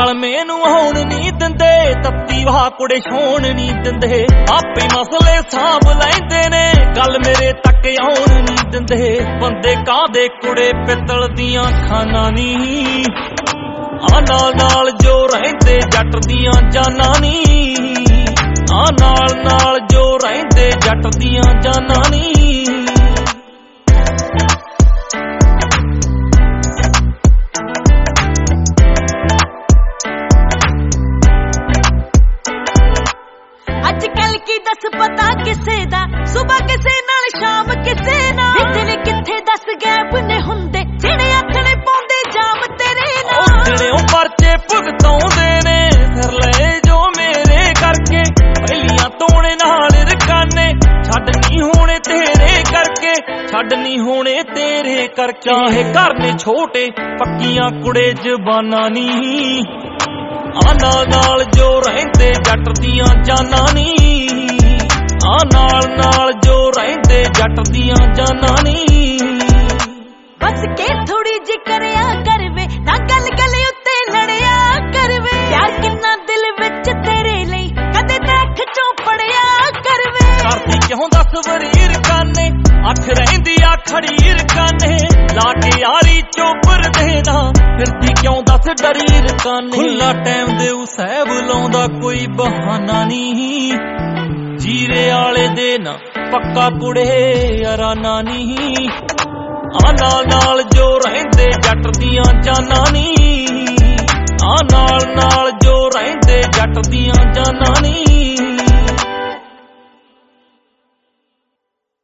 ਰਲਮੇ ਨੂੰ ਆਉਣ ਨੀ ਦਿੰਦੇ, ਤੱਤੀ ਵਾਹ ਕੁੜੇ ਛੋਣ ਨੀ ਦਿੰਦੇ। ਆਪੇ ਮਸਲੇ ਸਾਂਭ ਲੈਂਦੇ ਨੇ, ਗੱਲ ਮੇਰੇ ਤੱਕ ਆਉਣ ਨੀ ਦਿੰਦੇ। ਬੰਦੇ ਕਾਹਦੇ ਕੁੜੇ ਪਿੱਤਲ ਦੀਆਂ ਖਾਨਾਂ ਨੀ, ਆ ਨਾਲ ਜੋ ਰਹਿੰਦੇ ਜੱਟ ਦੀਆਂ ਜਾਨਾਂ ਨੀ, ਆ ਨਾਲ ਜੋ ਰਹਿੰਦੇ ਜੱਟ ਦੀਆਂ ਜਾਨਾਂ ਨੀ। ਅੱਜ ਕੱਲ ਕੀ ਦੱਸ ਪਤਾ ਕਿਸੇ ਦਾ, ਸੁਬਹ ਕਿਸੇ ਨਾਲ ਸ਼ਾਮ ਕਿਸੇ ਨਾਲ। ਦਿਨ ਕਿੱਥੇ ਦੱਸ ਗੈਪ ਨੇ ਹੁੰਦੇ, ਜਿਹੜੇ ਆਥਣੇ ਪਾਉਂਦੇ ਜਾਮ ਤੇਰੇ ਨਾਲ। ਜਿਹੜੇ ਉਹ ਪਰਚੇ ਭੁਗਤਾਉਂਦੇ ਨੇ, ਫਿਰ ਲੈ ਜੋ ਮੇਰੇ ਕਰਕੇ। ਪਹਿਲੀਆਂ ਤੋਣੇ ਨਾਲ ਰਕਾਨੇ, ਛੱਡ ਨੀ ਹੋਣੇ ਤੇਰੇ ਕਰਕੇ, ਛੱਡ ਨੀ ਹੋਣੇ ਤੇਰੇ ਕਰਕੇ। ਚਾਹੇ ਘਰ ਨੇ ਛੋਟੇ, ਪੱਕੀਆਂ ਕੁੜੇ ਜ਼ਬਾਨਾਂ ਨੀ, ਆ ਨਾਲ ਜੋ ਰਹਿੰਦੇ ਜੱਟ ਦੀਆਂ ਜਾਨਾਂ ਨੀ, ਆ ਨਾਲ ਜੋ ਰਹਿੰਦੇ ਜੱਟ ਦੀਆਂ ਜਾਨਾਂ ਨੀ। ਬਸ ਕੇ ਥੋੜੀ ਜਿਹੀ ਕਰਿਆ ਕਰਵੇ ਨਾ, ਗੱਲ ਉੱਤੇ ਲੜਿਆ ਕਰਵੇ। ਪਿਆਰ ਕਿੰਨਾ ਦਿਲ ਵਿੱਚ ਤੇਰੇ ਲਈ, ਕਦੇ ਤਾਂ ਅੱਖ ਚੋਂ ਪੜਿਆ ਕਰਵੇ। ਕਰਦੀ ਕਿਉਂ ਦੱਸ ਵਰੀਰ ਕਾਨੇ, ਅੱਖ ਰਹਿੰਦੀ ਆ ਖੜੀ ਰਕਾਨੇ। ਲਾ ਕੇ ਯਾਰੀ ਚੋਪਰ ਦੇਦਾ, ਫਿਰਦੀ ਕਿਉਂ ਦੱਸ ਡਰੀ ਰਕਾਨੇ। ਖੁੱਲਾ ਟਾਈਮ ਦੇਉ ਸਹਿਬ ਲਾਉਂਦਾ ਕੋਈ ਬਹਾਨਾ ਨੀ, ਜੀਰੇ ਵਾਲੇ ਦੇ ਨਾ ਪੱਕਾ ਕੁੜੇ ਯਾਰਾਨਾ ਨੀ। ਆ ਨਾਲ ਜੋ ਰਹਿੰਦੇ ਜੱਟ ਦੀਆਂ ਜਾਨਾਂ ਨੀ, ਆ ਨਾਲ ਜੋ ਰਹਿੰਦੇ ਜੱਟ ਦੀਆਂ ਜਾਨਾਂ ਨੀ।